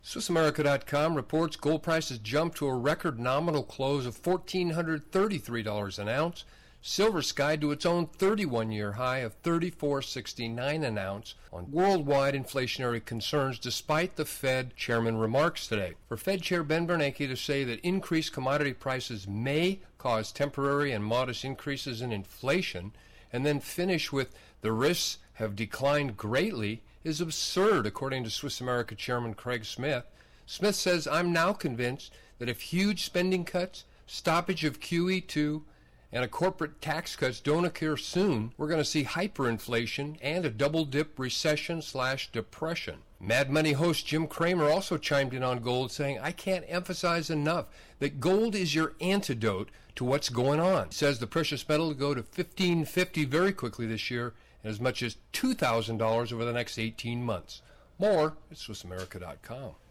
SwissAmerica.com reports gold prices jumped to a record nominal close of $1,433 an ounce. Silver skied to its own 31-year high of $34.69 an ounce on worldwide inflationary concerns despite the Fed chairman remarks today. For Fed Chair Ben Bernanke to say that increased commodity prices may cause temporary and modest increases in inflation and then finish with the risks have declined greatly is absurd, according to Swiss America Chairman Craig Smith. Smith says, I'm now convinced that if huge spending cuts, stoppage of QE2, and a corporate tax cuts don't occur soon, we're going to see hyperinflation and a double-dip recession/depression. Mad Money host Jim Cramer also chimed in on gold, saying, I can't emphasize enough that gold is your antidote to what's going on. He says the precious metal will go to $1,550 very quickly this year and as much as $2,000 over the next 18 months. More at SwissAmerica.com.